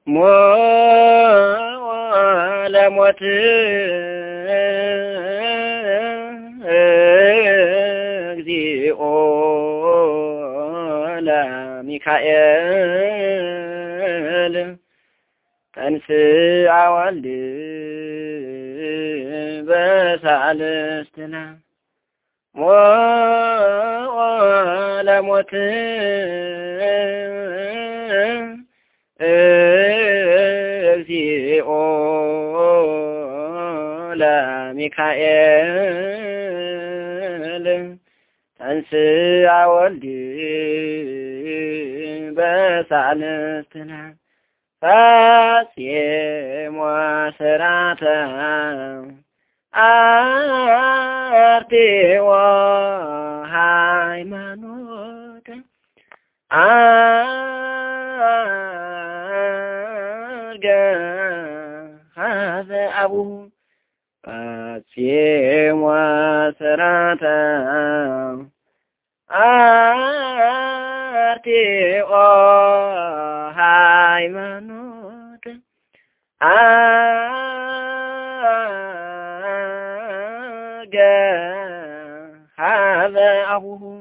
ለሞት እግዚኦ ለሚካኤል ተንሥአ ወልድ በሳልስትና ለሞት እግዚኦ ለሚካኤል ተንሥአ ወልድ በሳልስትና ፈጽሞ ሥርዓተ አርትዖ ሃይማኖት አርገ ሀበ አቡሁ ፈጽሞ ሥርዓተ አርትዖ ሃይማኖት አርገ ሀበ አቡሁ